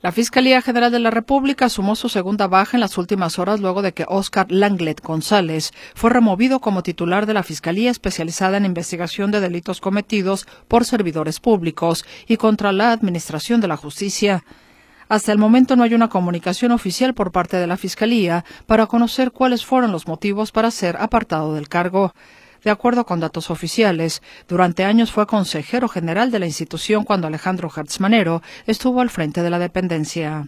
La Fiscalía General de la República sumó su segunda baja en las últimas horas luego de que Óscar Langlet González fue removido como titular de la Fiscalía especializada en investigación de delitos cometidos por servidores públicos y contra la Administración de la Justicia. Hasta el momento no hay una comunicación oficial por parte de la Fiscalía para conocer cuáles fueron los motivos para ser apartado del cargo. De acuerdo con datos oficiales, durante años fue consejero general de la institución cuando Alejandro Hertz Manero estuvo al frente de la dependencia.